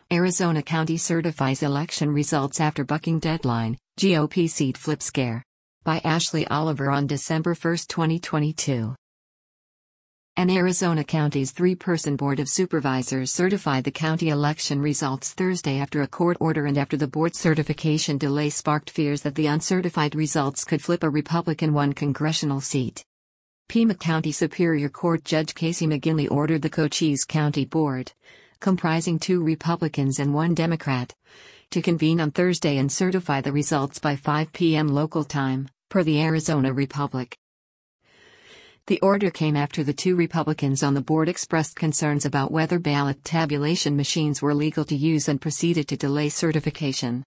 Arizona County certifies election results after bucking deadline, GOP seat flip scare. By Ashley Oliver on December 1, 2022. An Arizona County's three-person Board of Supervisors certified the county election results Thursday after a court order and after the board's certification delay sparked fears that the uncertified results could flip a Republican-won congressional seat. Pima County Superior Court Judge Casey McGinley ordered the Cochise County Board, comprising 2 Republicans and 1 Democrat, to convene on Thursday and certify the results by 5 p.m. local time, per the Arizona Republic. The order came after the 2 Republicans on the board expressed concerns about whether ballot tabulation machines were legal to use and proceeded to delay certification.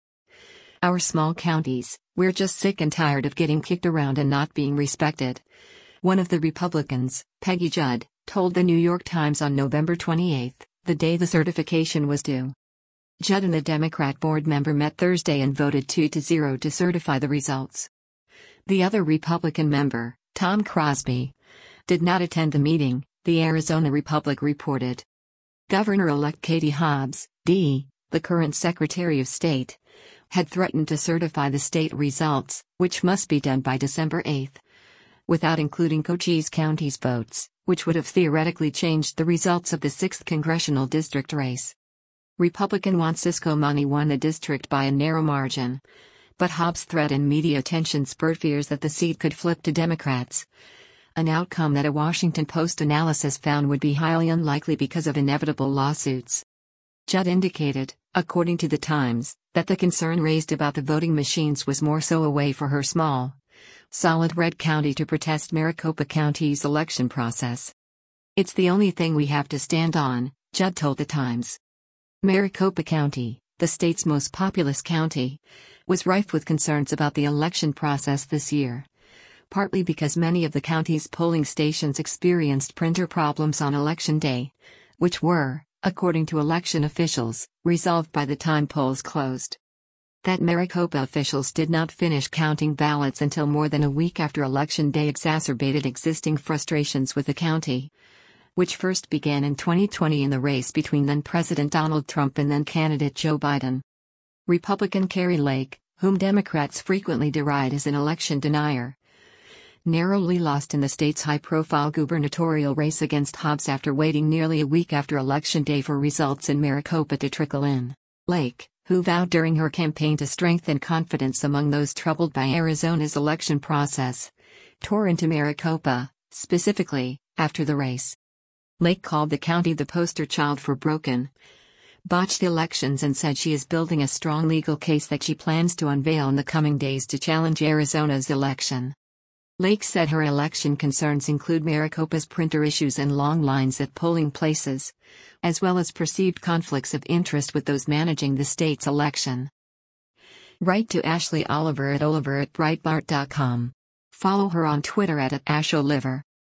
"Our small counties, we're just sick and tired of getting kicked around and not being respected," one of the Republicans, Peggy Judd, told the New York Times on November 28, the day the certification was due. Judd and the Democrat board member met Thursday and voted 2-0 to certify the results. The other Republican member, Tom Crosby, did not attend the meeting, the Arizona Republic reported. Governor-elect Katie Hobbs, D., the current Secretary of State, had threatened to certify the state results, which must be done by December 8, without including Cochise County's votes, which would have theoretically changed the results of the 6th congressional district race. Republican Juan Cisco Mani won the district by a narrow margin, but Hobbs' threat and media attention spurred fears that the seat could flip to Democrats, an outcome that a Washington Post analysis found would be highly unlikely because of inevitable lawsuits. Judd indicated, according to the Times, that the concern raised about the voting machines was more so a way for her small, solid red county to protest Maricopa County's election process. "It's the only thing we have to stand on," Judd told the Times. Maricopa County, the state's most populous county, was rife with concerns about the election process this year, partly because many of the county's polling stations experienced printer problems on Election Day, which were, according to election officials, resolved by the time polls closed. That Maricopa officials did not finish counting ballots until more than a week after Election Day exacerbated existing frustrations with the county, which first began in 2020 in the race between then-President Donald Trump and then-candidate Joe Biden. Republican Kari Lake, whom Democrats frequently deride as an election denier, narrowly lost in the state's high-profile gubernatorial race against Hobbs after waiting nearly a week after Election Day for results in Maricopa to trickle in. Lake, who vowed during her campaign to strengthen confidence among those troubled by Arizona's election process, tore into Maricopa, specifically, after the race. Lake called the county the poster child for broken, botched elections and said she is building a strong legal case that she plans to unveil in the coming days to challenge Arizona's election. Lake said her election concerns include Maricopa's printer issues and long lines at polling places, as well as perceived conflicts of interest with those managing the state's election. Write to Ashley Oliver at Breitbart.com. Follow her on Twitter at @AshOliver.